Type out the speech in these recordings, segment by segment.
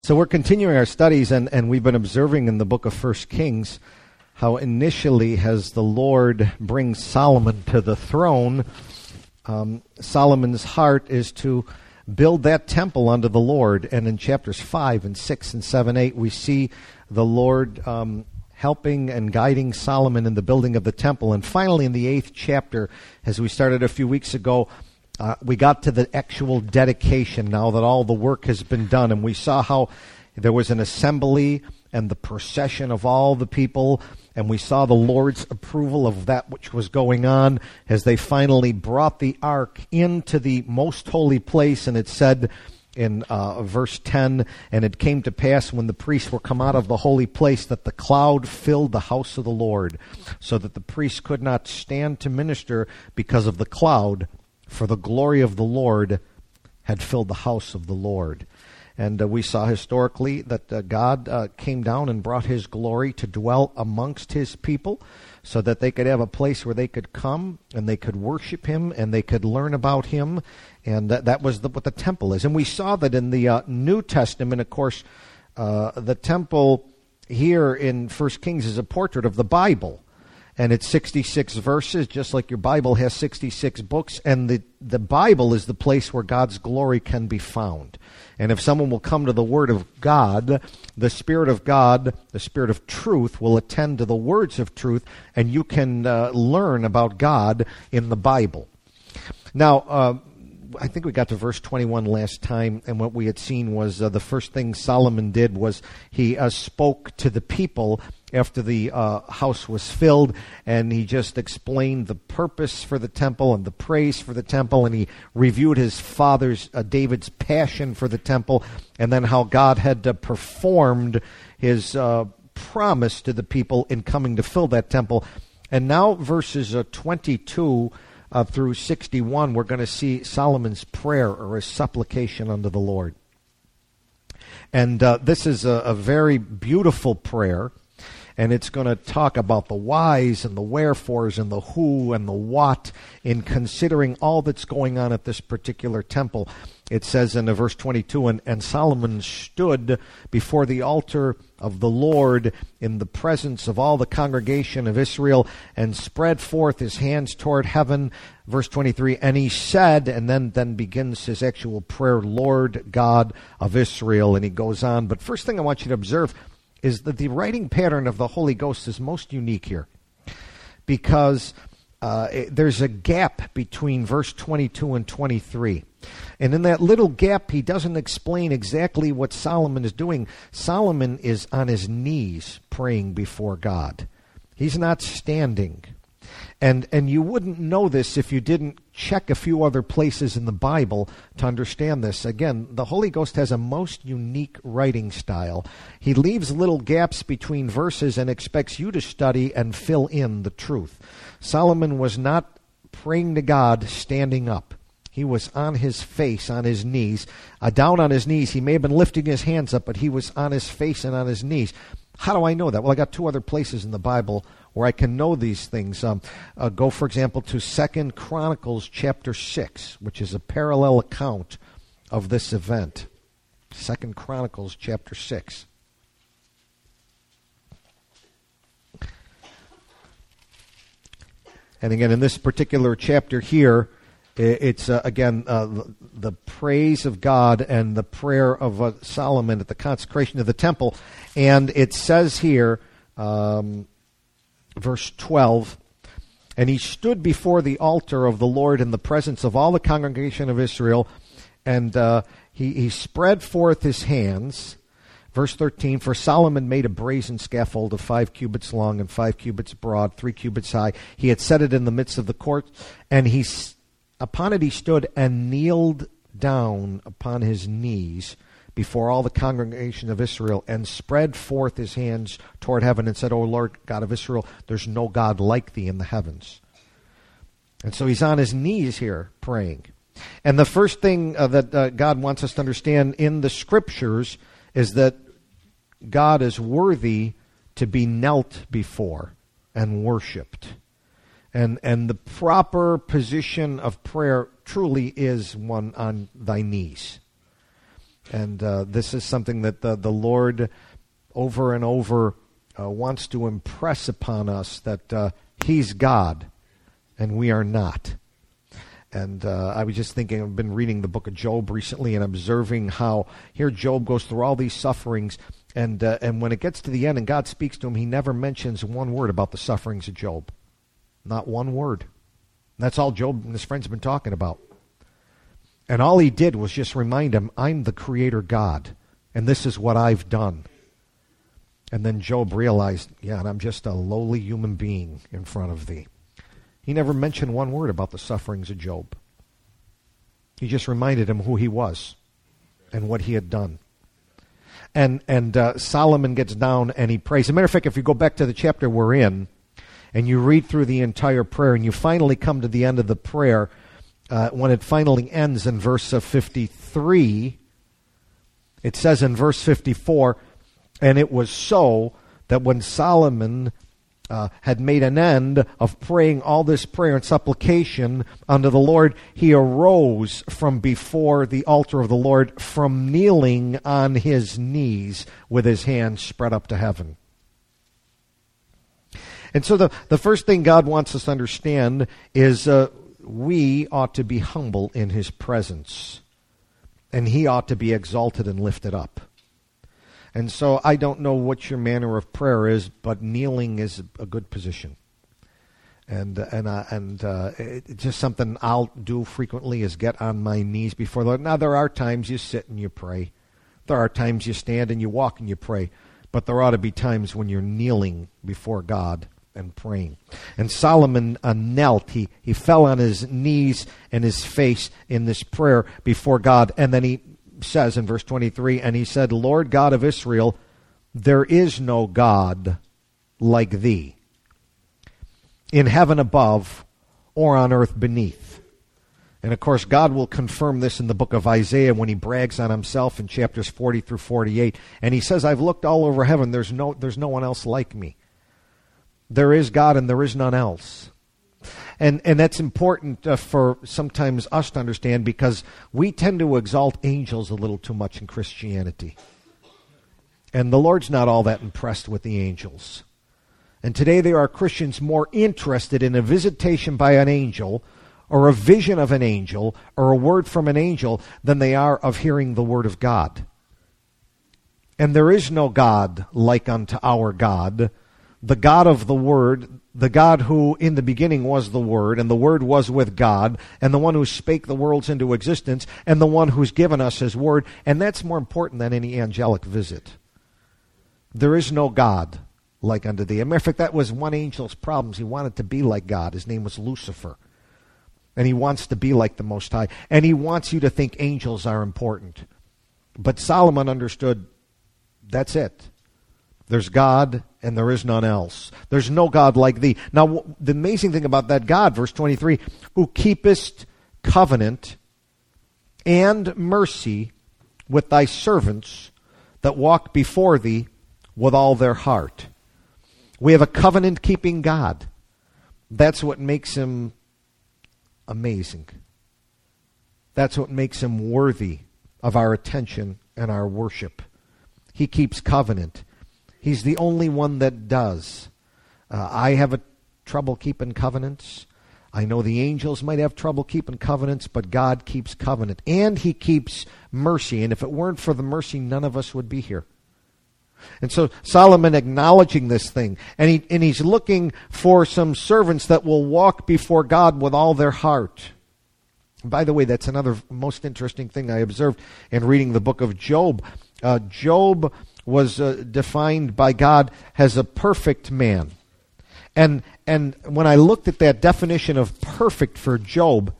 So we're continuing our studies, and we've been observing in the book of 1 Kings how initially, as the Lord brings Solomon to the throne, Solomon's heart is to build that temple unto the Lord. And in chapters 5 and 6 and 7, 8, we see the Lord helping and guiding Solomon in the building of the temple. And finally, in the 8th chapter, as we started a few weeks ago, we got to the actual dedication now that all the work has been done. And we saw how there was an assembly and the procession of all the people. And we saw the Lord's approval of that which was going on as they finally brought the ark into the most holy place. And it said in verse 10, "And it came to pass when the priests were come out of the holy place that the cloud filled the house of the Lord, so that the priests could not stand to minister because of the cloud, for the glory of the Lord had filled the house of the Lord." And we saw historically that God came down and brought His glory to dwell amongst His people so that they could have a place where they could come and they could worship Him and they could learn about Him. And that was what the temple is. And we saw that in the New Testament, of course, the temple here in 1 Kings is a portrait of the Bible. And it's 66 verses, just like your Bible has 66 books. And the Bible is the place where God's glory can be found. And if someone will come to the Word of God, the Spirit of God, the Spirit of truth, will attend to the words of truth, and you can learn about God in the Bible. Now, I think we got to verse 21 last time, and what we had seen was the first thing Solomon did was he spoke to the people after the house was filled, and he just explained the purpose for the temple and the praise for the temple, and he reviewed his father's, David's passion for the temple, and then how God had performed his promise to the people in coming to fill that temple. And now verses 22 through 61, we're going to see Solomon's prayer or his supplication unto the Lord. And this is a very beautiful prayer. And it's going to talk about the whys and the wherefores and the who and the what in considering all that's going on at this particular temple. It says in verse 22, and Solomon stood before the altar of the Lord in the presence of all the congregation of Israel and spread forth his hands toward heaven. Verse 23, and he said, and then begins his actual prayer, Lord God of Israel. And he goes on. But first thing I want you to observe is that the writing pattern of the Holy Ghost is most unique here, because there's a gap between verse 22 and 23. And in that little gap, he doesn't explain exactly what Solomon is doing. Solomon is on his knees praying before God. He's not standing. And you wouldn't know this if you didn't check a few other places in the Bible to understand this. Again, the Holy Ghost has a most unique writing style. He leaves little gaps between verses and expects you to study and fill in the truth. Solomon was not praying to God standing up. He was on his face, on his knees, down on his knees. He may have been lifting his hands up, but he was on his face and on his knees. How do I know that? Well, I got two other places in the Bible where I can know these things. Go, for example, to 2 Chronicles chapter 6, which is a parallel account of this event. 2 Chronicles chapter 6. And again, in this particular chapter here, it's, again, the praise of God and the prayer of Solomon at the consecration of the temple. And it says here, verse 12, and he stood before the altar of the Lord in the presence of all the congregation of Israel, and he spread forth his hands. Verse 13, for Solomon made a brazen scaffold of 5 cubits long and 5 cubits broad, 3 cubits high. He had set it in the midst of the court, and upon it he stood and kneeled down upon his knees before all the congregation of Israel and spread forth his hands toward heaven and said, O Lord God of Israel, there's no God like thee in the heavens. And so he's on his knees here praying. And the first thing that God wants us to understand in the Scriptures is that God is worthy to be knelt before and worshipped. And the proper position of prayer truly is one on thy knees. And this is something that the Lord over and over wants to impress upon us, that He's God and we are not. And I was just thinking, I've been reading the book of Job recently and observing how here Job goes through all these sufferings, and when it gets to the end and God speaks to him, he never mentions one word about the sufferings of Job. Not one word. And that's all Job and his friends have been talking about. And all he did was just remind him, I'm the Creator God, and this is what I've done. And then Job realized, yeah, and I'm just a lowly human being in front of thee. He never mentioned one word about the sufferings of Job. He just reminded him who he was and what he had done. And Solomon gets down and he prays. As a matter of fact, if you go back to the chapter we're in and you read through the entire prayer and you finally come to the end of the prayer, when it finally ends in verse 53, it says in verse 54, and it was so that when Solomon had made an end of praying all this prayer and supplication unto the Lord, he arose from before the altar of the Lord, from kneeling on his knees with his hands spread up to heaven. And so the first thing God wants us to understand is we ought to be humble in His presence, and He ought to be exalted and lifted up. And so I don't know what your manner of prayer is, but kneeling is a good position. And it's just something I'll do frequently is get on my knees before the Lord. Now, there are times you sit and you pray. There are times you stand and you walk and you pray. But there ought to be times when you're kneeling before God and praying. And Solomon knelt. He fell on his knees and his face in this prayer before God. And then he says in verse 23, and he said, Lord God of Israel, there is no God like thee, in heaven above or on earth beneath. And of course, God will confirm this in the book of Isaiah when he brags on himself in chapters 40 through 48. And he says, I've looked all over heaven. There's no one else like me. There is God and there is none else. And that's important for sometimes us to understand, because we tend to exalt angels a little too much in Christianity. And the Lord's not all that impressed with the angels. And today there are Christians more interested in a visitation by an angel or a vision of an angel or a word from an angel than they are of hearing the word of God. And there is no God like unto our God, the God of the Word, the God who in the beginning was the Word, and the Word was with God, and the one who spake the worlds into existence, and the one who's given us His Word. And that's more important than any angelic visit. There is no God like unto thee. As a matter of fact, that was one angel's problems. He wanted to be like God. His name was Lucifer. And he wants to be like the Most High. And he wants you to think angels are important. But Solomon understood that's it. There's God, and there is none else. There's no God like thee. Now, the amazing thing about that God, verse 23, who keepest covenant and mercy with thy servants that walk before thee with all their heart. We have a covenant-keeping God. That's what makes him amazing. That's what makes him worthy of our attention and our worship. He keeps covenant. He's the only one that does. I have trouble keeping covenants. I know the angels might have trouble keeping covenants, but God keeps covenant. And He keeps mercy. And if it weren't for the mercy, none of us would be here. And so Solomon acknowledging this thing. And he's looking for some servants that will walk before God with all their heart. And by the way, that's another most interesting thing I observed in reading the book of Job. Job was defined by God as a perfect man. And when I looked at that definition of perfect for Job,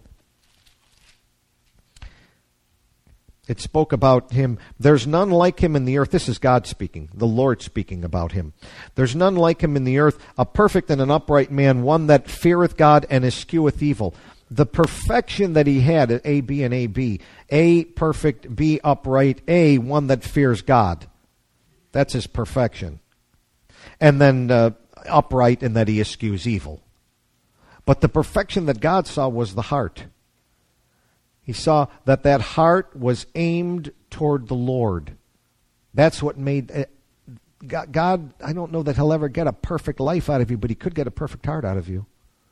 it spoke about him. There's none like him in the earth. This is God speaking, the Lord speaking about him. There's none like him in the earth, a perfect and an upright man, one that feareth God and escheweth evil. The perfection that he had at A, B, and A, B. A, perfect, B, upright, A, one that fears God. That's his perfection. And then upright in that he eschews evil. But the perfection that God saw was the heart. He saw that that heart was aimed toward the Lord. That's what made God, I don't know that he'll ever get a perfect life out of you, but he could get a perfect heart out of you.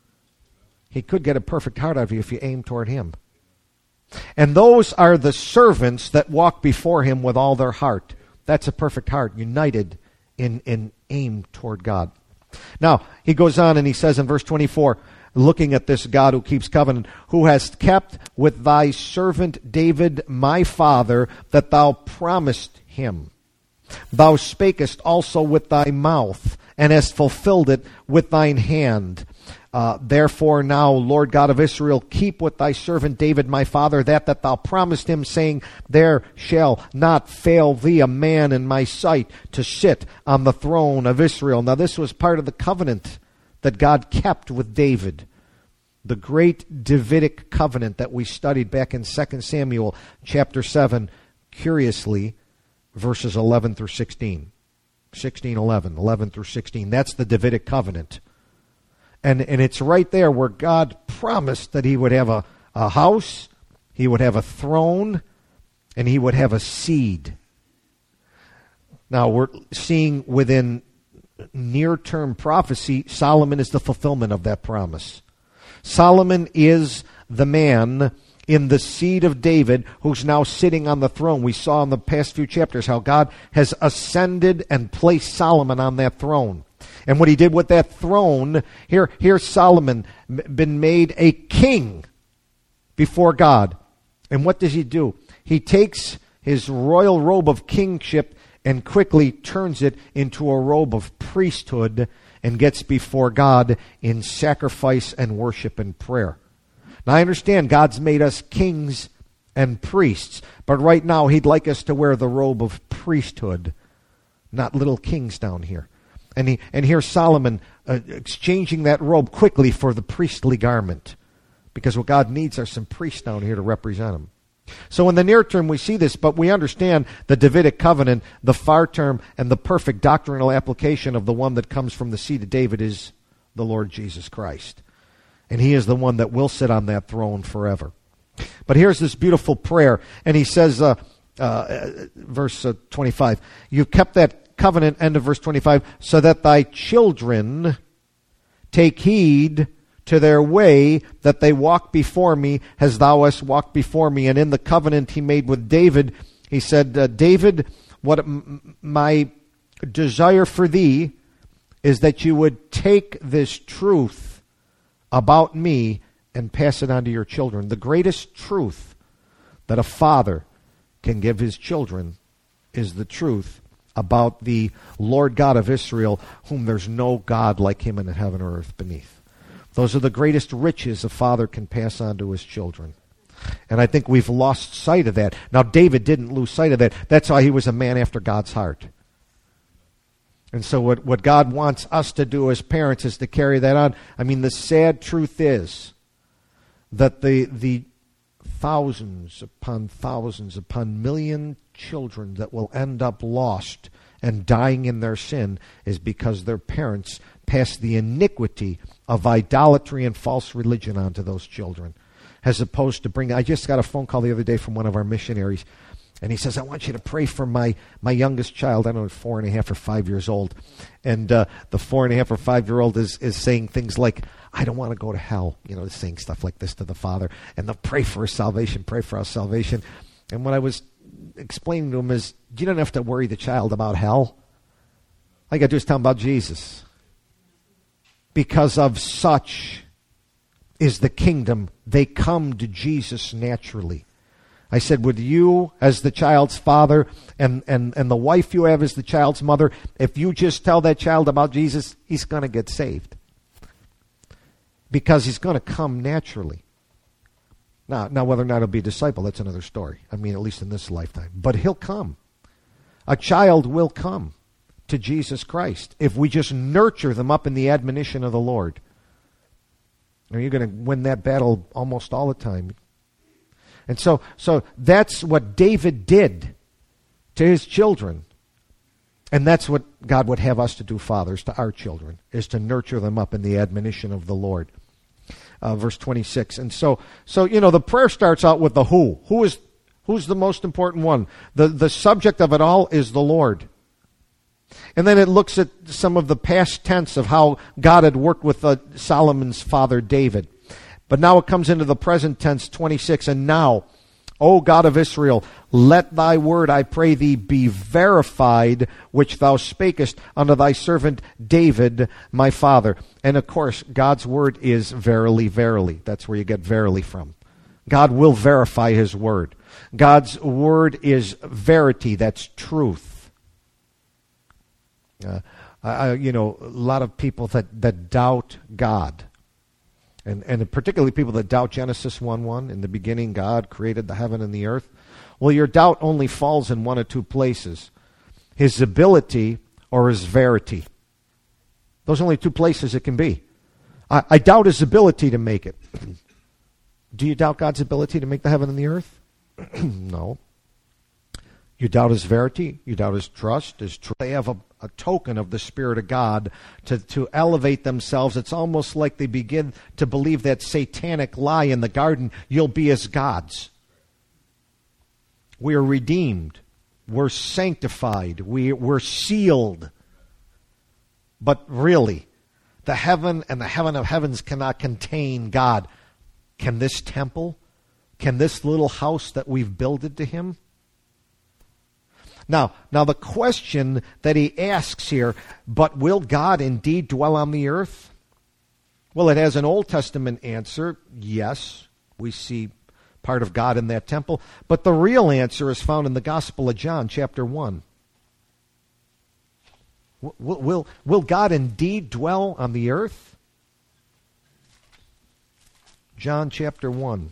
He could get a perfect heart out of you if you aim toward him. And those are the servants that walk before him with all their heart. That's a perfect heart, united in aim toward God. Now, he goes on and he says in verse 24, looking at this God who keeps covenant, who hast kept with thy servant David my father, that thou promised him. Thou spakest also with thy mouth, and hast fulfilled it with thine hand. Therefore now, Lord God of Israel, keep with thy servant David my father that thou promised him, saying, there shall not fail thee a man in my sight to sit on the throne of Israel. Now this was part of the covenant that God kept with David. The great Davidic covenant that we studied back in 2 Samuel chapter 7, curiously, verses 11 through 16. 11 through 16. That's the Davidic covenant. And it's right there where God promised that he would have a house, he would have a throne, and he would have a seed. Now we're seeing within near-term prophecy, Solomon is the fulfillment of that promise. Solomon is the man in the seed of David who's now sitting on the throne. We saw in the past few chapters how God has ascended and placed Solomon on that throne. And what he did with that throne, here's Solomon been made a king before God. And what does he do? He takes his royal robe of kingship and quickly turns it into a robe of priesthood and gets before God in sacrifice and worship and prayer. Now I understand God's made us kings and priests, but right now he'd like us to wear the robe of priesthood, not little kings down here. And here's Solomon exchanging that robe quickly for the priestly garment, because what God needs are some priests down here to represent him. So in the near term we see this, but we understand the Davidic covenant, the far term, and the perfect doctrinal application of the one that comes from the seed of David is the Lord Jesus Christ. And he is the one that will sit on that throne forever. But here's this beautiful prayer, and he says, verse 25, you've kept that covenant, end of verse 25, so that thy children take heed to their way, that they walk before me as thou hast walked before me. And in the covenant he made with David, he said, David, what my desire for thee is that you would take this truth about me and pass it on to your children. The greatest truth that a father can give his children is the truth about the Lord God of Israel, whom there's no God like him in heaven or earth beneath. Those are the greatest riches a father can pass on to his children. And I think we've lost sight of that. Now, David didn't lose sight of that. That's why he was a man after God's heart. And so what God wants us to do as parents is to carry that on. I mean, the sad truth is that the thousands upon million children that will end up lost and dying in their sin is because their parents passed the iniquity of idolatry and false religion onto those children, as opposed to bring. I just got a phone call the other day from one of our missionaries, and he says, I want you to pray for my youngest child. I don't know, 4.5 or 5 years old. And the 4.5 or 5-year-old is saying things like, I don't want to go to hell. Saying stuff like this to the father. And they'll pray for his salvation, pray for our salvation. And what I was explaining to him is, you don't have to worry the child about hell. All you got to do is tell him about Jesus. Because of such is the kingdom. They come to Jesus naturally. I said, would you, as the child's father, and the wife you have as the child's mother, if you just tell that child about Jesus, he's going to get saved. Because he's going to come naturally. Now, whether or not he'll be a disciple, that's another story. I mean, at least in this lifetime. But he'll come. A child will come to Jesus Christ if we just nurture them up in the admonition of the Lord. And you're going to win that battle almost all the time. And so that's what David did to his children. And that's what God would have us to do, fathers, to our children, is to nurture them up in the admonition of the Lord. verse 26. And so the prayer starts out with the who. Who's the most important one? The subject of it all is the Lord. And then it looks at some of the past tense of how God had worked with Solomon's father David. But now it comes into the present tense, 26. And now, O God of Israel, let thy word, I pray thee, be verified, which thou spakest unto thy servant David, my father. And of course, God's word is verily, verily. That's where you get verily from. God will verify his word. God's word is verity. That's truth. A lot of people that doubt God, and particularly people that doubt Genesis 1:1, in the beginning God created the heaven and the earth. Well, your doubt only falls in one of two places: his ability or his verity. Those are only two places it can be. I doubt his ability to make it. Do you doubt God's ability to make the heaven and the earth? No. You doubt his verity. You doubt his trust, his truth. They have a token of the Spirit of God to elevate themselves. It's almost like they begin to believe that satanic lie in the garden, you'll be as gods. We are redeemed. We're sanctified. We're sealed. But really, the heaven and the heaven of heavens cannot contain God. Can this temple, can this little house that we've builded to him? Now the question that he asks here, but will God indeed dwell on the earth? Well, it has an Old Testament answer. Yes, we see part of God in that temple. But the real answer is found in the Gospel of John, chapter 1. Will God indeed dwell on the earth? John chapter 1.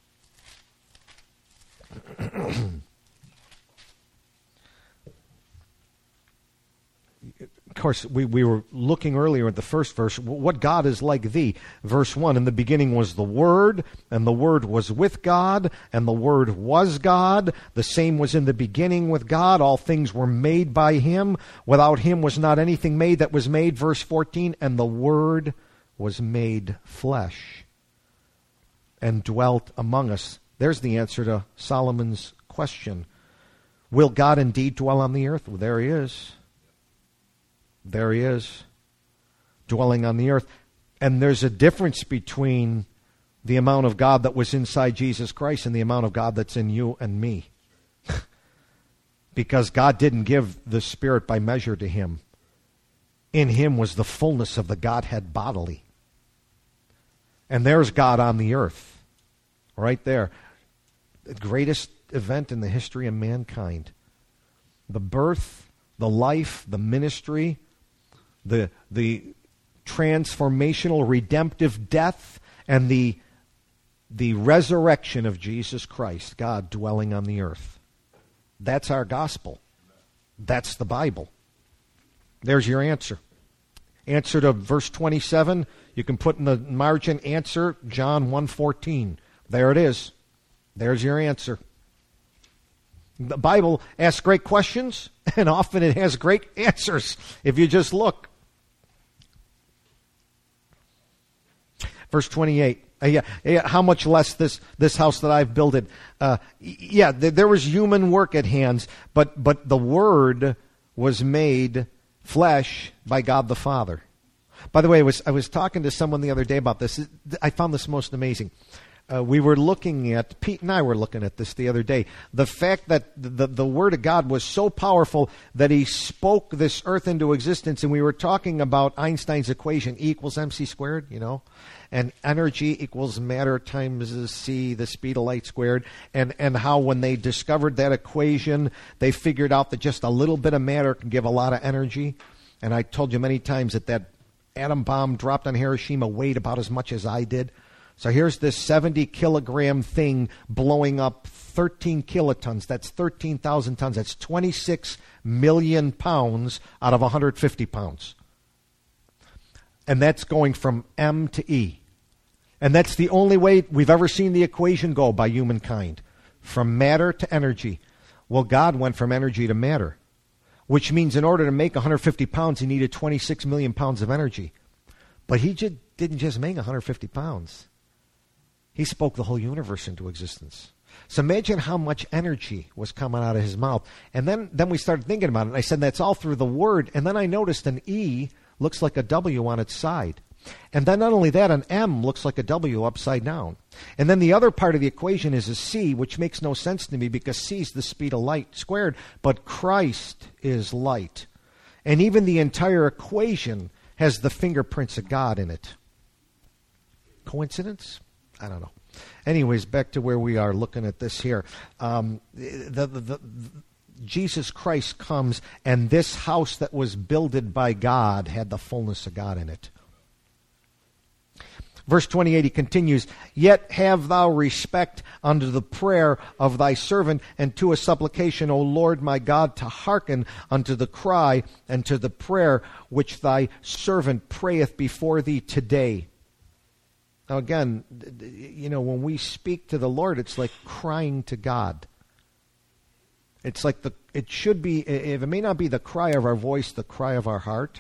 Of course, we were looking earlier at the first verse, what God is like thee. Verse 1, in the beginning was the Word, and the Word was with God, and the Word was God. The same was in the beginning with God. All things were made by him. Without him was not anything made that was made. Verse 14, and the Word was made flesh and dwelt among us. There's the answer to Solomon's question. Will God indeed dwell on the earth? Well, there he is. There he is, dwelling on the earth. And there's a difference between the amount of God that was inside Jesus Christ and the amount of God that's in you and me. Because God didn't give the Spirit by measure to him. In him was the fullness of the Godhead bodily. And there's God on the earth, right there. The greatest event in the history of mankind. The birth, the life, the ministry, the transformational, redemptive death, and the resurrection of Jesus Christ, God dwelling on the earth. That's our gospel. That's the Bible. There's your answer. Answer to verse 27, you can put in the margin answer, John 1:14. There it is. There's your answer. The Bible asks great questions, and often it has great answers if you just look. Verse 28. How much less this house that I've builded? There was human work at hands, but the Word was made flesh by God the Father. By the way, I was talking to someone the other day about this. I found this most amazing. We were looking at, Pete and I were looking at this the other day, the fact that the Word of God was so powerful that he spoke this earth into existence, and we were talking about Einstein's equation, E equals mc squared, and energy equals matter times c, the speed of light squared, and how when they discovered that equation, they figured out that just a little bit of matter can give a lot of energy. And I told you many times that atom bomb dropped on Hiroshima weighed about as much as I did. So here's this 70-kilogram thing blowing up 13 kilotons. That's 13,000 tons. That's 26 million pounds out of 150 pounds. And that's going from M to E. And that's the only way we've ever seen the equation go by humankind. From matter to energy. Well, God went from energy to matter. Which means in order to make 150 pounds, he needed 26 million pounds of energy. But he didn't just make 150 pounds. He spoke the whole universe into existence. So imagine how much energy was coming out of his mouth. And then we started thinking about it. And I said, that's all through the Word. And then I noticed an E looks like a W on its side. And then not only that, an M looks like a W upside down. And then the other part of the equation is a C, which makes no sense to me because C is the speed of light squared. But Christ is light. And even the entire equation has the fingerprints of God in it. Coincidence? I don't know. Anyways, back to where we are looking at this here. Jesus Christ comes, and this house that was builded by God had the fullness of God in it. Verse 28, he continues, Yet have thou respect unto the prayer of thy servant, and to a supplication, O Lord my God, to hearken unto the cry and to the prayer which thy servant prayeth before thee today. Now again, when we speak to the Lord, it's like crying to God. It's like it should be, if it may not be the cry of our voice, the cry of our heart.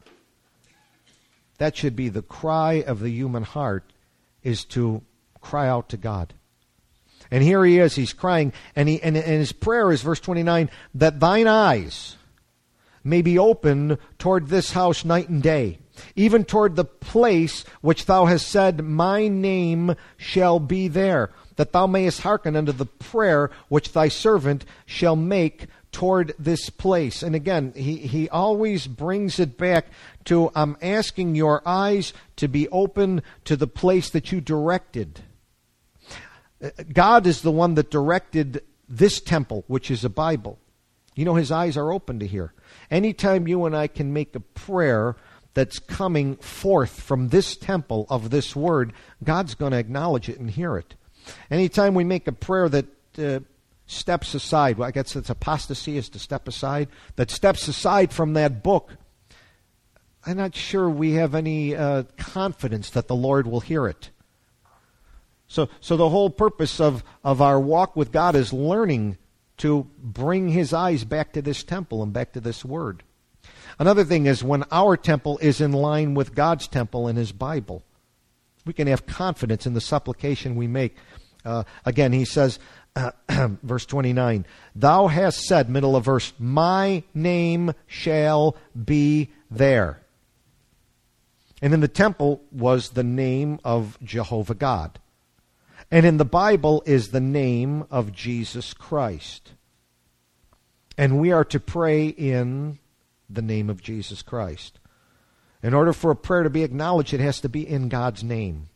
That should be the cry of the human heart, is to cry out to God. And here he is, he's crying, and his prayer is, verse 29, that thine eyes may be open toward this house night and day, even toward the place which thou hast said, my name shall be there, that thou mayest hearken unto the prayer which thy servant shall make toward this place. And again, he always brings it back to, I'm asking your eyes to be open to the place that you directed. God is the one that directed this temple, which is a Bible. His eyes are open to hear. Anytime you and I can make a prayer that's coming forth from this temple of this word, God's going to acknowledge it and hear it. Anytime we make a prayer that steps aside, well, I guess it's apostasy, is to step aside, that steps aside from that book, I'm not sure we have any confidence that the Lord will hear it. So the whole purpose of our walk with God is learning to bring his eyes back to this temple and back to this word. Another thing is when our temple is in line with God's temple in his Bible, we can have confidence in the supplication we make. Again, he says, verse 29, thou hast said, middle of verse, my name shall be there. And in the temple was the name of Jehovah God. And in the Bible is the name of Jesus Christ. And we are to pray in the name of Jesus Christ. In order for a prayer to be acknowledged, it has to be in God's name.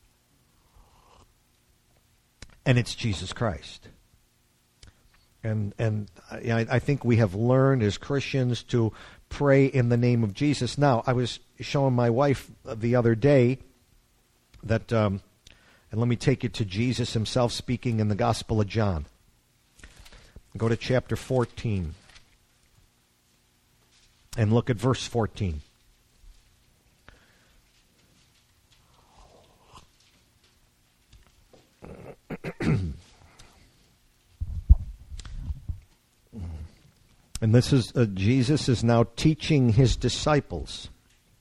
And it's Jesus Christ. And I think we have learned as Christians to pray in the name of Jesus. Now, I was showing my wife the other day that, and let me take you to Jesus himself speaking in the Gospel of John. Go to chapter 14 and look at verse 14. And this is Jesus is now teaching his disciples.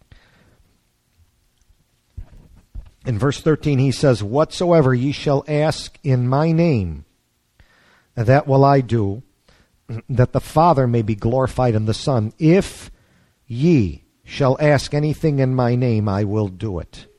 In verse 13 he says, whatsoever ye shall ask in my name, that will I do, that the Father may be glorified in the Son. If ye shall ask anything in my name, I will do it.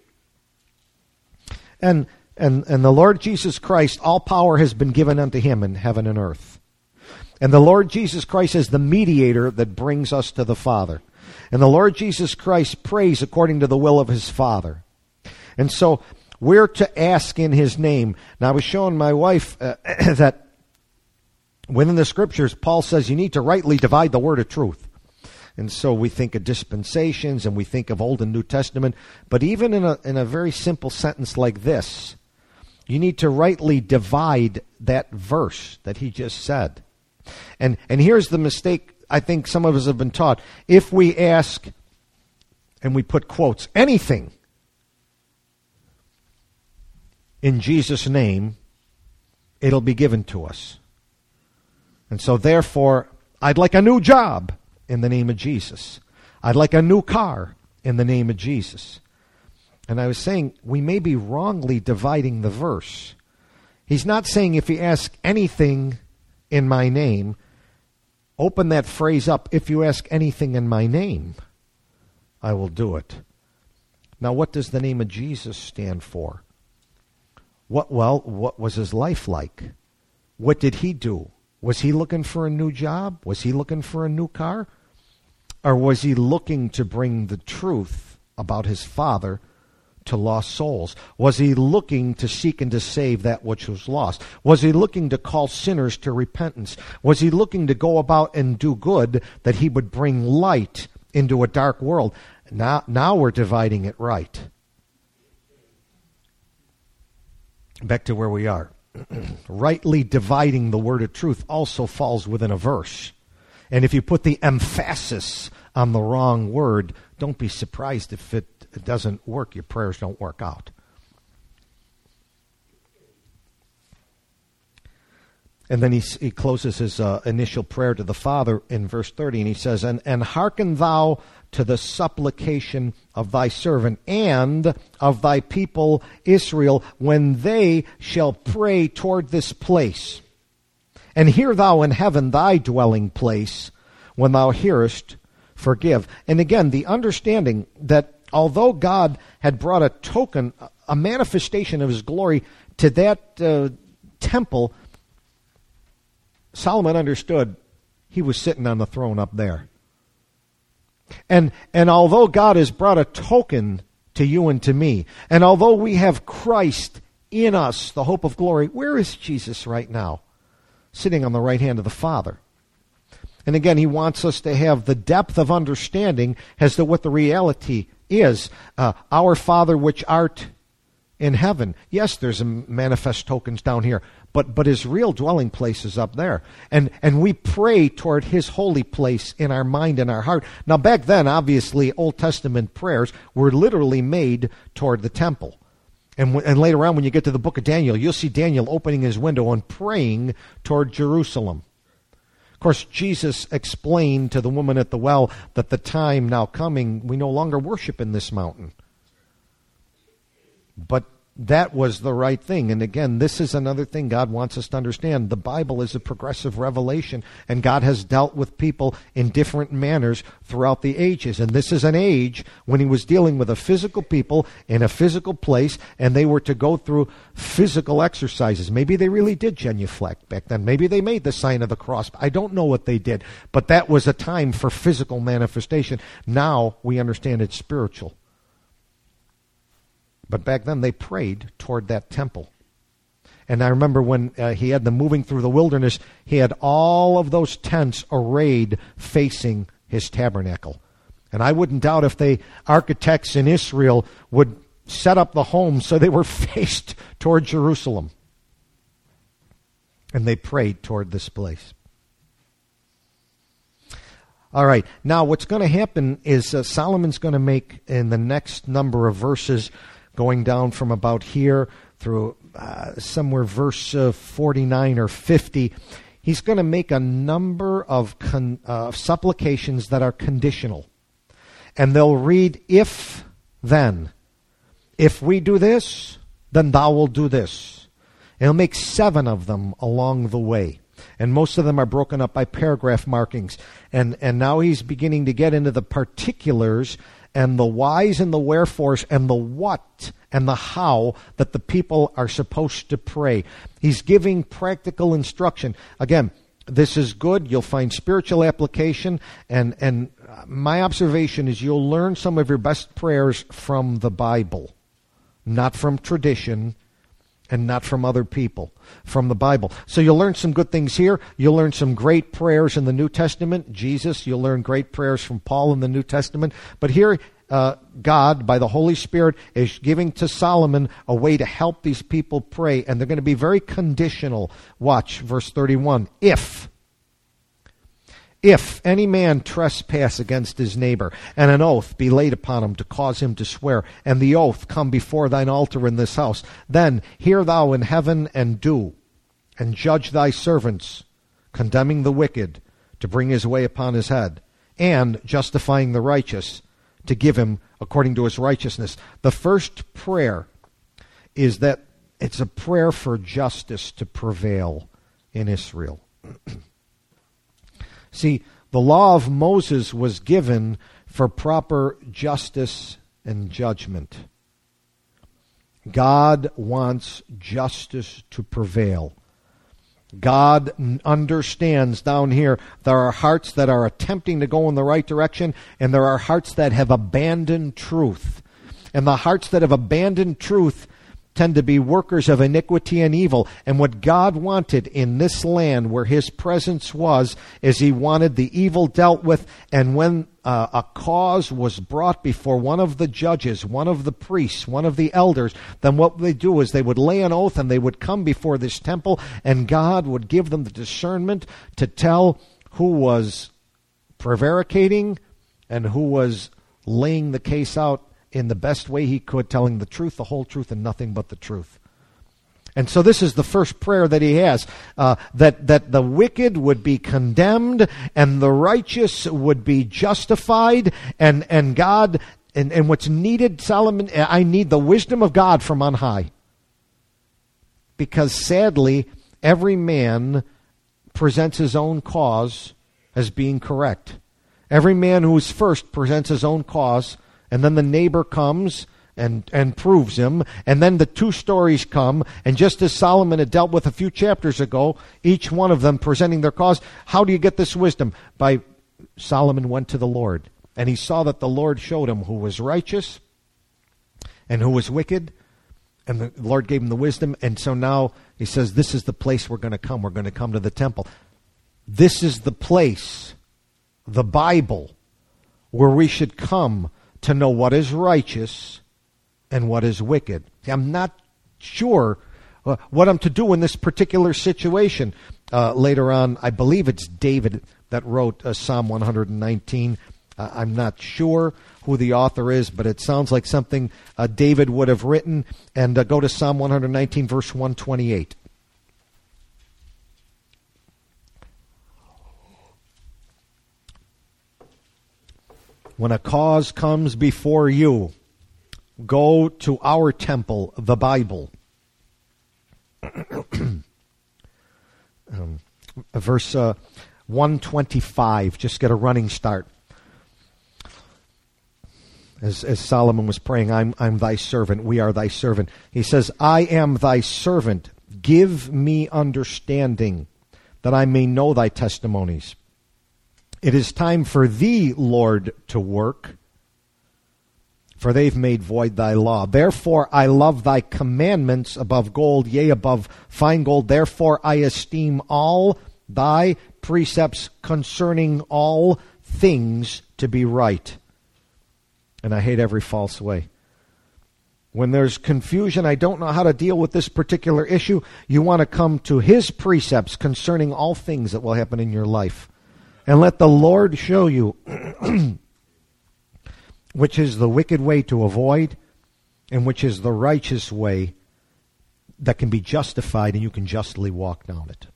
And the Lord Jesus Christ, all power has been given unto him in heaven and earth. And the Lord Jesus Christ is the mediator that brings us to the Father. And the Lord Jesus Christ prays according to the will of his Father. And so we're to ask in his name. Now I was showing my wife that within the Scriptures, Paul says you need to rightly divide the word of truth. And so we think of dispensations and we think of Old and New Testament. But even in a very simple sentence like this, you need to rightly divide that verse that he just said. And here's the mistake I think some of us have been taught. If we ask, and we put quotes, anything in Jesus' name, it'll be given to us. And so therefore, I'd like a new job in the name of Jesus. I'd like a new car in the name of Jesus. And I was saying we may be wrongly dividing the verse. He's not saying if you ask anything in my name, open that phrase up, if you ask anything in my name, I will do it. Now, what does the name of Jesus stand for? What was his life like? What did he do? Was he looking for a new job? Was he looking for a new car? Or was he looking to bring the truth about his Father to lost souls? Was he looking to seek and to save that which was lost? Was he looking to call sinners to repentance? Was he looking to go about and do good, that he would bring light into a dark world? Now we're dividing it right. Back to where we are. Rightly dividing the word of truth also falls within a verse. And if you put the emphasis on the wrong word, don't be surprised if it doesn't work. Your prayers don't work out. And then he closes his initial prayer to the Father in verse 30, and he says, And hearken thou to the supplication of thy servant and of thy people Israel, when they shall pray toward this place. And hear thou in heaven thy dwelling place, when thou hearest, forgive. And again, the understanding that although God had brought a token, a manifestation of his glory to that temple, Solomon understood he was sitting on the throne up there. And although God has brought a token to you and to me, and although we have Christ in us, the hope of glory, where is Jesus right now? Sitting on the right hand of the Father. And again, he wants us to have the depth of understanding as to what the reality is. Our Father which art in heaven. Yes, there's manifest tokens down here, but his real dwelling place is up there. And we pray toward his holy place in our mind and our heart. Now back then, obviously, Old Testament prayers were literally made toward the temple. And later on, when you get to the book of Daniel, you'll see Daniel opening his window and praying toward Jerusalem. Of course, Jesus explained to the woman at the well that the time now coming, we no longer worship in this mountain. But that was the right thing. And again, this is another thing God wants us to understand. The Bible is a progressive revelation, and God has dealt with people in different manners throughout the ages. And this is an age when he was dealing with a physical people in a physical place, and they were to go through physical exercises. Maybe they really did genuflect back then. Maybe they made the sign of the cross. I don't know what they did, but that was a time for physical manifestation. Now we understand it's spiritual. But back then they prayed toward that temple. And I remember when he had them moving through the wilderness, he had all of those tents arrayed facing his tabernacle. And I wouldn't doubt if the architects in Israel would set up the homes so they were faced toward Jerusalem. And they prayed toward this place. All right, now what's going to happen is Solomon's going to make, in the next number of verses, going down from about here through somewhere verse 49 or 50, he's going to make a number of supplications that are conditional. And they'll read, if, then. If we do this, then thou will do this. And he'll make 7 of them along the way. And most of them are broken up by paragraph markings. And now he's beginning to get into the particulars and the whys and the wherefores and the what and the how that the people are supposed to pray. He's giving practical instruction. Again, this is good. You'll find spiritual application. And my observation is you'll learn some of your best prayers from the Bible, not from tradition and not from other people, from the Bible. So you'll learn some good things here. You'll learn some great prayers in the New Testament. Jesus, you'll learn great prayers from Paul in the New Testament. But here, God, by the Holy Spirit, is giving to Solomon a way to help these people pray. And they're going to be very conditional. Watch verse 31. If any man trespass against his neighbor, and an oath be laid upon him to cause him to swear, and the oath come before thine altar in this house, then hear thou in heaven and do, and judge thy servants, condemning the wicked to bring his way upon his head, and justifying the righteous to give him according to his righteousness. The first prayer is that it's a prayer for justice to prevail in Israel. See, the law of Moses was given for proper justice and judgment. God wants justice to prevail. God understands down here there are hearts that are attempting to go in the right direction, and there are hearts that have abandoned truth. And the hearts that have abandoned truth tend to be workers of iniquity and evil. And what God wanted in this land where his presence was, is he wanted the evil dealt with. And when a cause was brought before one of the judges, one of the priests, one of the elders, then what they do is they would lay an oath and they would come before this temple, and God would give them the discernment to tell who was prevaricating and who was laying the case out in the best way he could, telling the truth, the whole truth, and nothing but the truth. And so this is the first prayer that he has, that the wicked would be condemned and the righteous would be justified. And God, and what's needed, Solomon, I need the wisdom of God from on high. Because sadly, every man presents his own cause as being correct. Every man who is first presents his own cause, and then the neighbor comes and proves him, and then the two stories come, and just as Solomon had dealt with a few chapters ago, each one of them presenting their cause. How do you get this wisdom? By Solomon went to the Lord, and he saw that the Lord showed him who was righteous and who was wicked, and the Lord gave him the wisdom. And so now he says, this is the place we're going to come. We're going to come to the temple. This is the place, the Bible, where we should come to know what is righteous and what is wicked. I'm not sure what I'm to do in this particular situation. Later on, I believe it's David that wrote Psalm 119. I'm not sure who the author is, but it sounds like something David would have written. And go to Psalm 119, verse 128. When a cause comes before you, go to our temple, the Bible. Verse 125, just get a running start. As Solomon was praying, I'm thy servant, we are thy servant. He says, I am thy servant, give me understanding, that I may know thy testimonies. It is time for thee, Lord, to work, for they've made void thy law. Therefore I love thy commandments above gold, yea, above fine gold. Therefore I esteem all thy precepts concerning all things to be right. And I hate every false way. When there's confusion, I don't know how to deal with this particular issue, you want to come to his precepts concerning all things that will happen in your life. And let the Lord show you which is the wicked way to avoid and which is the righteous way that can be justified and you can justly walk down it.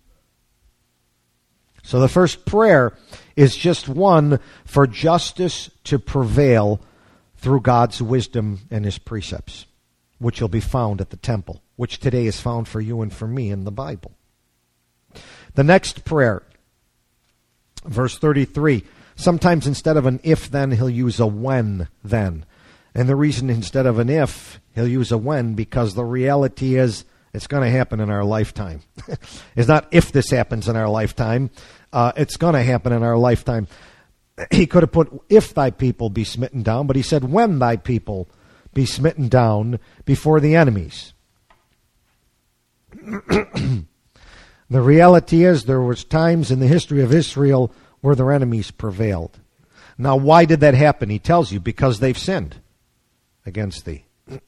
So the first prayer is just one for justice to prevail through God's wisdom and his precepts, which will be found at the temple, which today is found for you and for me in the Bible. The next prayer, verse 33, sometimes instead of an if-then, he'll use a when-then. And the reason instead of an if, he'll use a when, because the reality is it's going to happen in our lifetime. It's not if this happens in our lifetime. It's going to happen in our lifetime. He could have put if thy people be smitten down, but he said when thy people be smitten down before the enemies. The reality is there was times in the history of Israel where their enemies prevailed. Now, why did that happen? He tells you, because they've sinned against thee.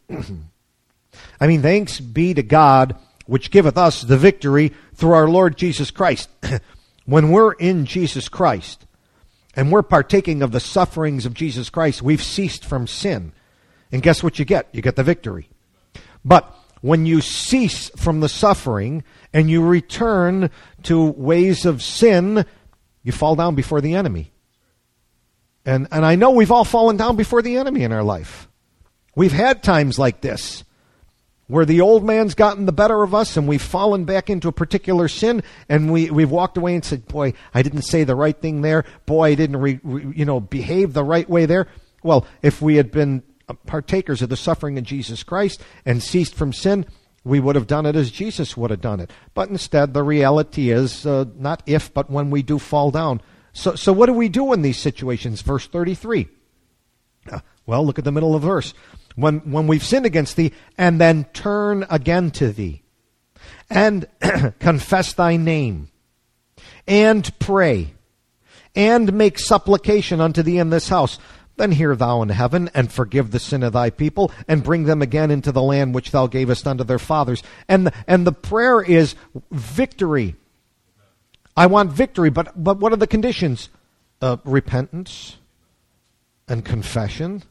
I mean, thanks be to God, which giveth us the victory through our Lord Jesus Christ. When we're in Jesus Christ, and we're partaking of the sufferings of Jesus Christ, we've ceased from sin. And guess what you get? You get the victory. But when you cease from the suffering and you return to ways of sin, you fall down before the enemy. And I know we've all fallen down before the enemy in our life. We've had times like this where the old man's gotten the better of us and we've fallen back into a particular sin, and we've walked away and said, boy, I didn't say the right thing there. Boy, I didn't behave the right way there. Well, if we had been partakers of the suffering of Jesus Christ and ceased from sin, we would have done it as Jesus would have done it. But instead, the reality is not if, but when we do fall down. So what do we do in these situations? Verse 33. Well, look at the middle of the verse. When we've sinned against thee, and then turn again to thee, and confess thy name, and pray, and make supplication unto thee in this house, then hear thou in heaven, and forgive the sin of thy people, and bring them again into the land which thou gavest unto their fathers. And the prayer is victory. I want victory, but what are the conditions? Repentance and confession.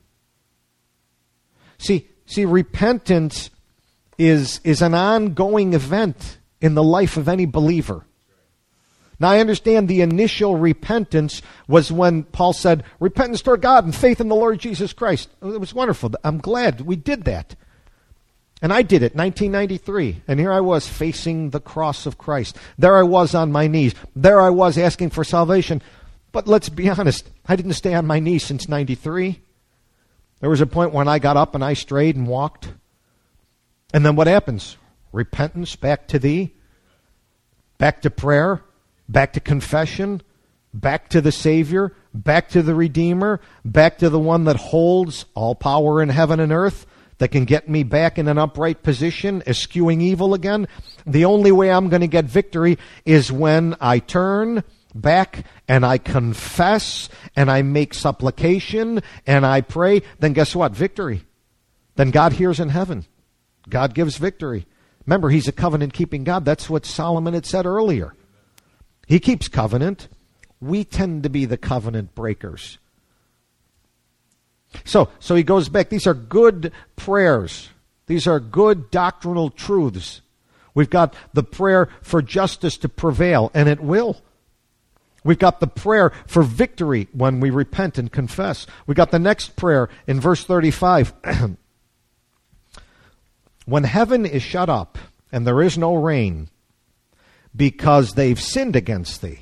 See, repentance is an ongoing event in the life of any believer. Now, I understand the initial repentance was when Paul said, repentance toward God and faith in the Lord Jesus Christ. It was wonderful. I'm glad we did that. And I did it, 1993. And here I was facing the cross of Christ. There I was on my knees. There I was asking for salvation. But let's be honest, I didn't stay on my knees since 93. There was a point when I got up and I strayed and walked. And then what happens? Repentance, back to thee, back to prayer, back to confession, back to the Savior, back to the Redeemer, back to the one that holds all power in heaven and earth, that can get me back in an upright position, eschewing evil again. The only way I'm going to get victory is when I turn back and I confess and I make supplication and I pray. Then guess what? Victory. Then God hears in heaven. God gives victory. Remember, he's a covenant-keeping God. That's what Solomon had said earlier. He keeps covenant. We tend to be the covenant breakers. So he goes back. These are good prayers. These are good doctrinal truths. We've got the prayer for justice to prevail, and it will. We've got the prayer for victory when we repent and confess. We've got the next prayer in verse 35. When heaven is shut up and there is no rain because they've sinned against thee,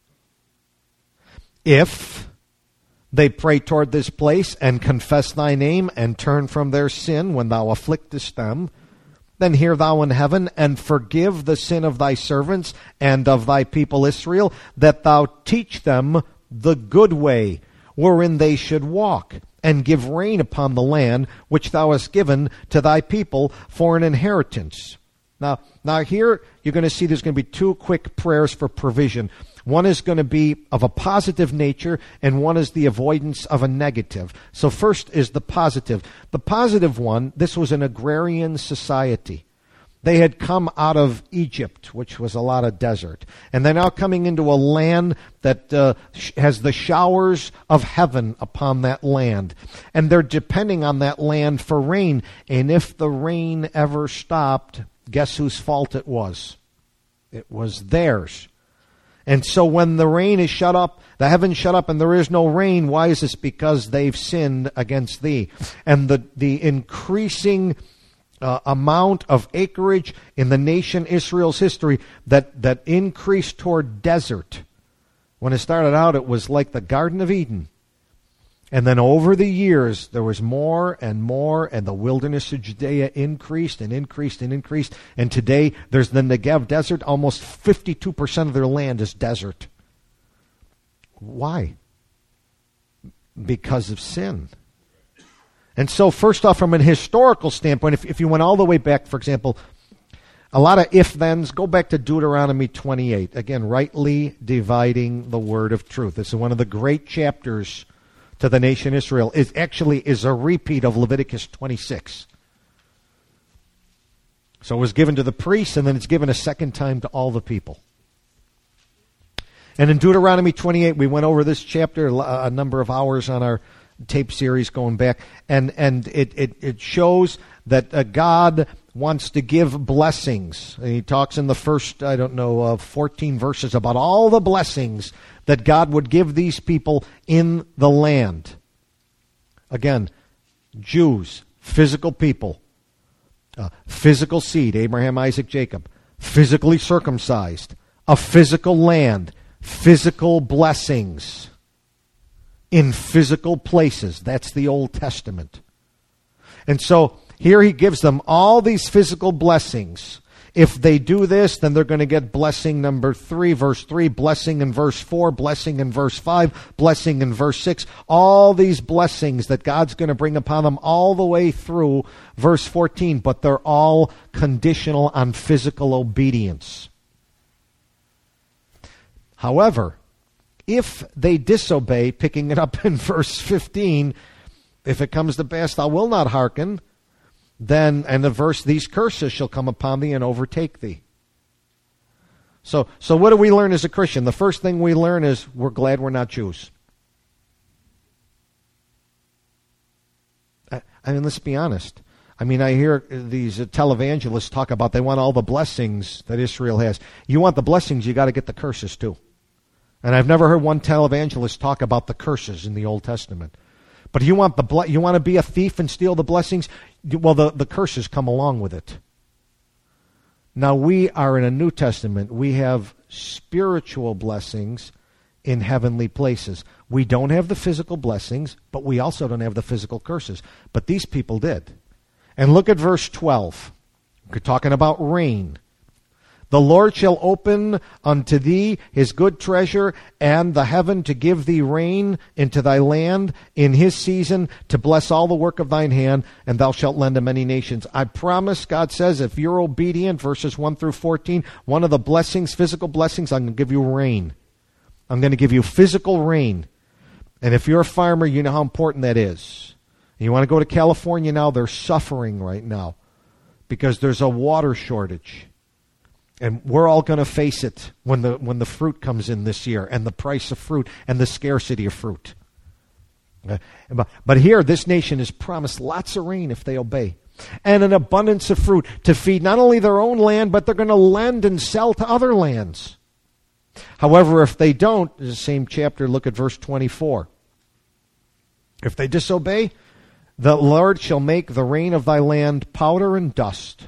if they pray toward this place and confess thy name and turn from their sin when thou afflictest them, then hear thou in heaven and forgive the sin of thy servants and of thy people Israel, that thou teach them the good way wherein they should walk, and give rain upon the land which thou hast given to thy people for an inheritance. Now here you're going to see there's going to be two quick prayers for provision. One is going to be of a positive nature, and one is the avoidance of a negative. So first is the positive. The positive one, this was an agrarian society. They had come out of Egypt, which was a lot of desert. And they're now coming into a land that has the showers of heaven upon that land. And they're depending on that land for rain. And if the rain ever stopped, guess whose fault it was? It was theirs. And so when the rain is shut up, the heavens shut up, and there is no rain, why is this? Because they've sinned against thee. And the increasing amount of acreage in the nation Israel's history that increased toward desert. When it started out, it was like the Garden of Eden. And then over the years, there was more and more, and the wilderness of Judea increased and increased and increased. And today, there's the Negev desert. Almost 52% of their land is desert. Why? Because of sin. And so, first off, from an historical standpoint, if you went all the way back, for example, a lot of if-thens, go back to Deuteronomy 28. Again, rightly dividing the word of truth. This is one of the great chapters to the nation Israel. It actually is a repeat of Leviticus 26. So it was given to the priests, and then it's given a second time to all the people. And in Deuteronomy 28, we went over this chapter a number of hours on our tape series going back, and it shows that God wants to give blessings. And he talks in the first, 14 verses about all the blessings that God would give these people in the land. Again, Jews, physical people, physical seed, Abraham, Isaac, Jacob, physically circumcised, a physical land, physical blessings in physical places. That's the Old Testament. And so here he gives them all these physical blessings. If they do this, then they're going to get blessing number 3, verse 3, blessing in verse 4, blessing in verse 5, blessing in verse 6. All these blessings that God's going to bring upon them all the way through verse 14, but they're all conditional on physical obedience. However, if they disobey, picking it up in verse 15, if it comes to pass thou wilt not hearken, then, and the verse, these curses shall come upon thee and overtake thee. So what do we learn as a Christian? The first thing we learn is we're glad we're not Jews. I mean, let's be honest. I mean, I hear these televangelists talk about they want all the blessings that Israel has. You want the blessings, you got to get the curses too. And I've never heard one televangelist talk about the curses in the Old Testament. But you want to be a thief and steal the blessings? Well, the curses come along with it. Now we are in a New Testament. We have spiritual blessings in heavenly places. We don't have the physical blessings, but we also don't have the physical curses. But these people did. And look at verse 12. We're talking about rain. The Lord shall open unto thee his good treasure and the heaven to give thee rain into thy land in his season, to bless all the work of thine hand, and thou shalt lend to many nations. I promise, God says, if you're obedient, verses 1 through 14, one of the blessings, physical blessings, I'm going to give you rain. I'm going to give you physical rain. And if you're a farmer, you know how important that is. And you want to go to California now, they're suffering right now because there's a water shortage. And we're all going to face it when the fruit comes in this year, and the price of fruit and the scarcity of fruit. But here, this nation is promised lots of rain if they obey, and an abundance of fruit to feed not only their own land, but they're going to lend and sell to other lands. However, if they don't, the same chapter, look at verse 24. If they disobey, the Lord shall make the rain of thy land powder and dust.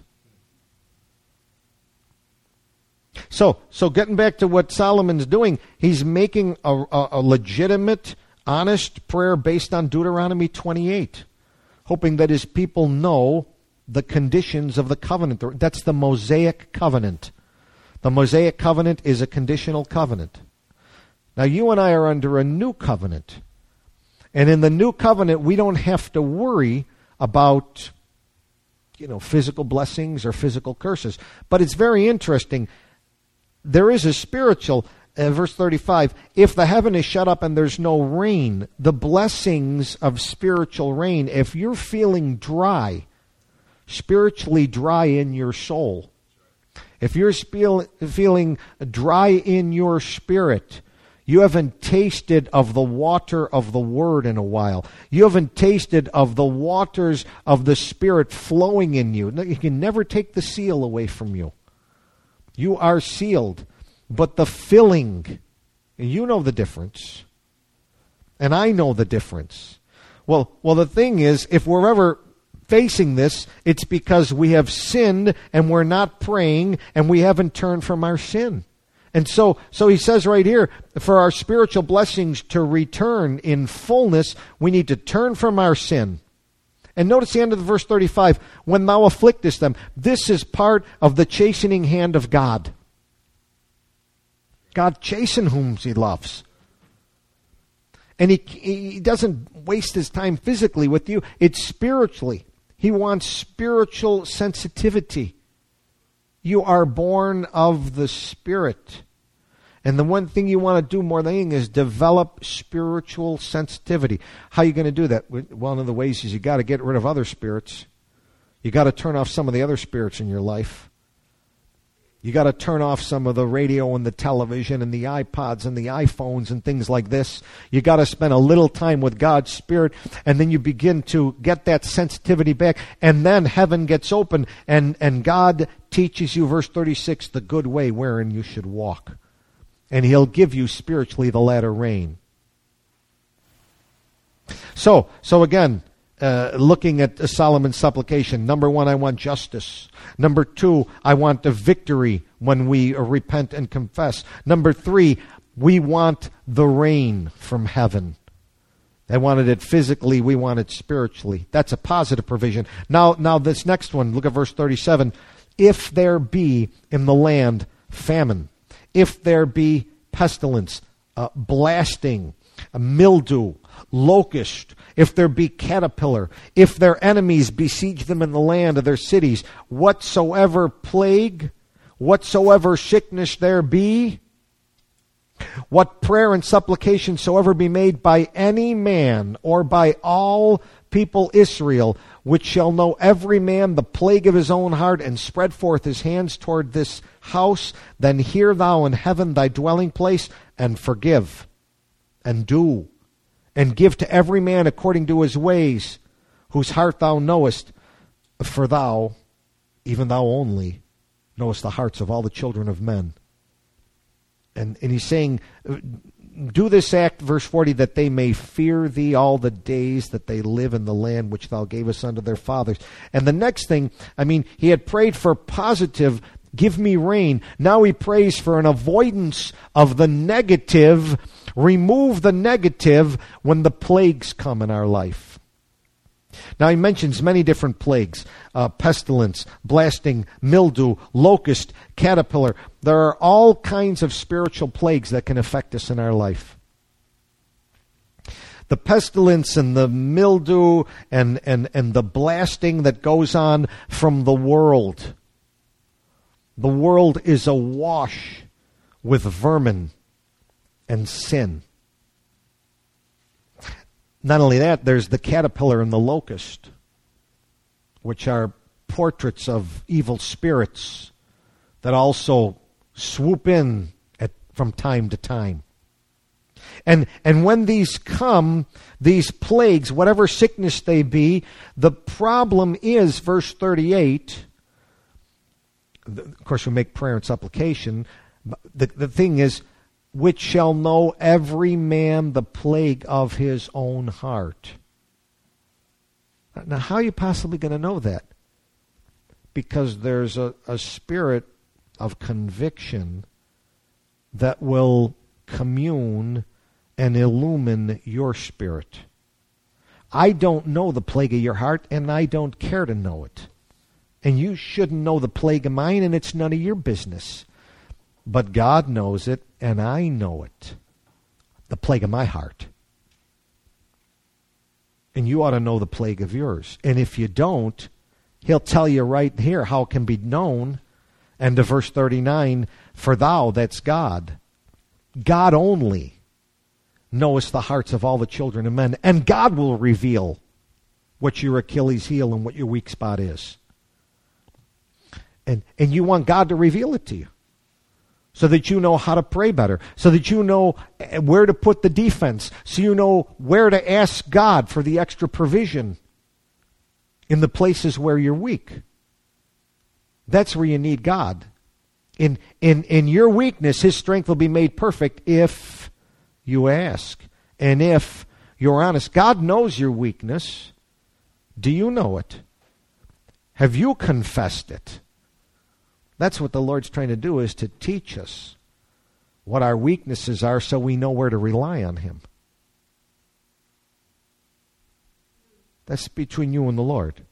So getting back to what Solomon's doing, he's making a legitimate, honest prayer based on Deuteronomy 28, hoping that his people know the conditions of the covenant. That's the Mosaic covenant. The Mosaic covenant is a conditional covenant. Now, you and I are under a new covenant. And in the new covenant, we don't have to worry about, physical blessings or physical curses. But it's very interesting. There is a spiritual, verse 35, if the heaven is shut up and there's no rain, the blessings of spiritual rain, if you're feeling dry, spiritually dry in your soul, if you're feeling dry in your spirit, you haven't tasted of the water of the Word in a while. You haven't tasted of the waters of the Spirit flowing in you. You can never take the seal away from you. You are sealed, but the filling, you know the difference, and I know the difference. Well, the thing is, if we're ever facing this, it's because we have sinned and we're not praying and we haven't turned from our sin. And so he says right here, for our spiritual blessings to return in fullness, we need to turn from our sin. And notice the end of the verse 35, when thou afflictest them. This is part of the chastening hand of God. God chastens whom he loves. And he doesn't waste his time physically with you. It's spiritually. He wants spiritual sensitivity. You are born of the Spirit. And the one thing you want to do more than anything is develop spiritual sensitivity. How are you going to do that? One of the ways is you got to get rid of other spirits. You got to turn off some of the other spirits in your life. You got to turn off some of the radio and the television and the iPods and the iPhones and things like this. You got to spend a little time with God's Spirit, and then you begin to get that sensitivity back, and then heaven gets open, and God teaches you, verse 36, the good way wherein you should walk. And He'll give you spiritually the latter rain. So again, looking at Solomon's supplication, number one, I want justice. Number two, I want the victory when we repent and confess. Number three, we want the rain from heaven. They wanted it physically, we want it spiritually. That's a positive provision. Now this next one, look at verse 37. If there be in the land famine, if there be pestilence, blasting, mildew, locust, if there be caterpillar, if their enemies besiege them in the land of their cities, whatsoever plague, whatsoever sickness there be, what prayer and supplication soever be made by any man or by all people Israel, which shall know every man the plague of his own heart, and spread forth his hands toward this house, then hear thou in heaven thy dwelling place, and forgive, and do, and give to every man according to his ways, whose heart thou knowest, for thou, even thou only, knowest the hearts of all the children of men. And he's saying, do this act, verse 40, that they may fear thee all the days that they live in the land which thou gavest unto their fathers. And the next thing, he had prayed for positive, give me rain. Now he prays for an avoidance of the negative. Remove the negative when the plagues come in our life. Now he mentions many different plagues, pestilence, blasting, mildew, locust, caterpillar. There are all kinds of spiritual plagues that can affect us in our life. The pestilence and the mildew and the blasting that goes on from the world. The world is awash with vermin and sin. Not only that, there's the caterpillar and the locust, which are portraits of evil spirits that also swoop in from time to time. And when these come, these plagues, whatever sickness they be, the problem is, verse 38, of course we make prayer and supplication, the thing is, which shall know every man the plague of his own heart. Now, how are you possibly going to know that? Because there's a spirit of conviction that will commune and illumine your spirit. I don't know the plague of your heart, and I don't care to know it. And you shouldn't know the plague of mine, and it's none of your business. But God knows it, and I know it. The plague of my heart. And you ought to know the plague of yours. And if you don't, He'll tell you right here how it can be known. And to verse 39, for thou, that's God, God only, knowest the hearts of all the children of men. And God will reveal what your Achilles heel and what your weak spot is. And you want God to reveal it to you, so that you know how to pray better, so that you know where to put the defense, so you know where to ask God for the extra provision in the places where you're weak. That's where you need God. In your weakness, His strength will be made perfect if you ask, and if you're honest. God knows your weakness. Do you know it? Have you confessed it? That's what the Lord's trying to do, is to teach us what our weaknesses are so we know where to rely on Him. That's between you and the Lord.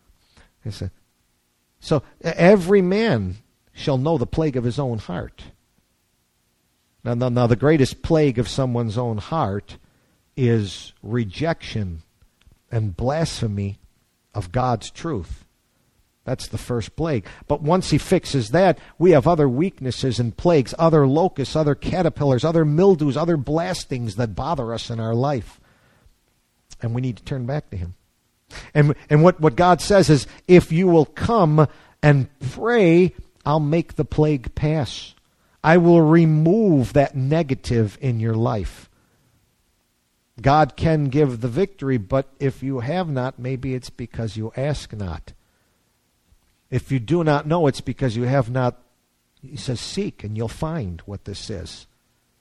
So every man shall know the plague of his own heart. Now the greatest plague of someone's own heart is rejection and blasphemy of God's truth. That's the first plague. But once he fixes that, we have other weaknesses and plagues, other locusts, other caterpillars, other mildews, other blastings that bother us in our life. And we need to turn back to Him. And what God says is, if you will come and pray I'll make the plague pass. I will remove that negative in your life. God can give the victory, but if you have not, maybe it's because you ask not. If you do not know, it's because you have not. He says, seek, and you'll find what this is.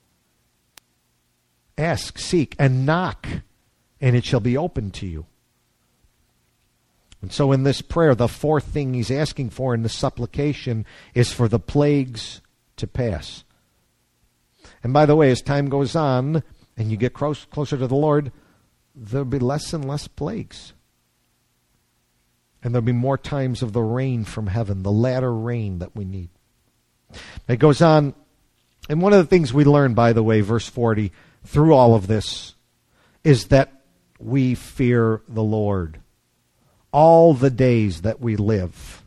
Ask, seek, and knock, and it shall be opened to you. And so in this prayer, the fourth thing he's asking for in the supplication is for the plagues to pass. And by the way, as time goes on and you get closer to the Lord, there'll be less and less plagues. And there'll be more times of the rain from heaven, the latter rain that we need. It goes on, and one of the things we learn, by the way, verse 40, through all of this, is that we fear the Lord all the days that we live.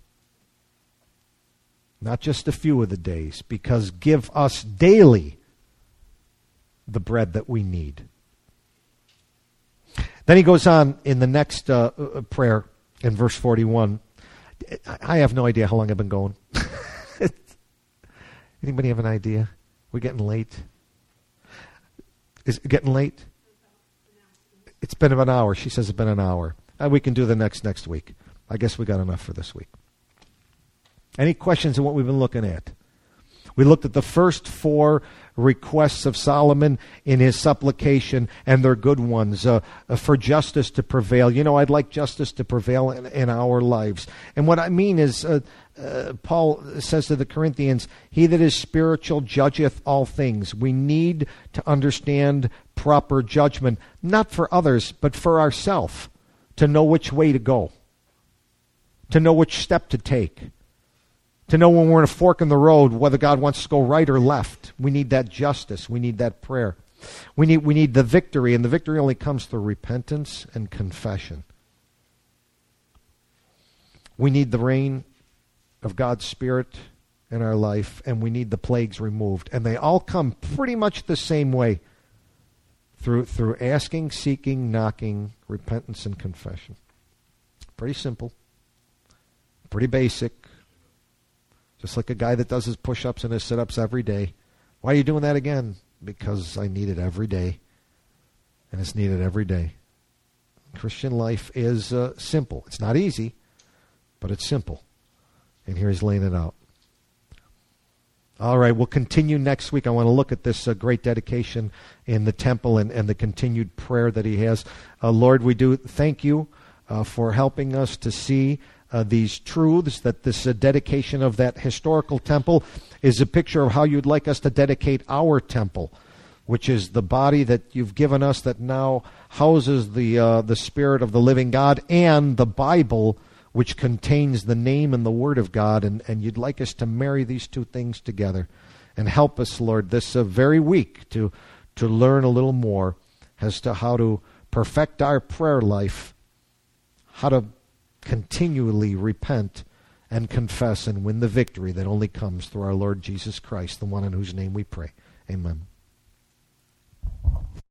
Not just a few of the days, because give us daily the bread that we need. Then he goes on in the next prayer in verse 41. I have no idea how long I've been going. Anybody have an idea? We're getting late. Is it getting late? It's been about an hour. She says it's been an hour. We can do the next week. I guess we got enough for this week. Any questions on what we've been looking at? We looked at the first 4 requests of Solomon in his supplication, and they're good ones, for justice to prevail. You know, I'd like justice to prevail in our lives. And what I mean is, Paul says to the Corinthians, he that is spiritual judgeth all things. We need to understand proper judgment, not for others, but for ourselves, to know which way to go, to know which step to take, to know when we're in a fork in the road whether God wants to go right or left. We need that justice. We need that prayer. We need the victory, and the victory only comes through repentance and confession. We need the rain of God's Spirit in our life, and we need the plagues removed. And they all come pretty much the same way, through asking, seeking, knocking, repentance, and confession. Pretty simple. Pretty basic. Just like a guy that does his push-ups and his sit-ups every day. Why are you doing that again? Because I need it every day. And it's needed every day. Christian life is simple. It's not easy, but it's simple. And here he's laying it out. All right, we'll continue next week. I want to look at this great dedication in the temple and the continued prayer that he has. Lord, we do thank you for helping us to see these truths, that this dedication of that historical temple is a picture of how you'd like us to dedicate our temple, which is the body that you've given us that now houses the Spirit of the living God, and the Bible, which contains the name and the Word of God, and you'd like us to marry these two things together. And help us, Lord, this very week to learn a little more as to how to perfect our prayer life, how to continually repent and confess and win the victory that only comes through our Lord Jesus Christ, the one in whose name we pray. Amen.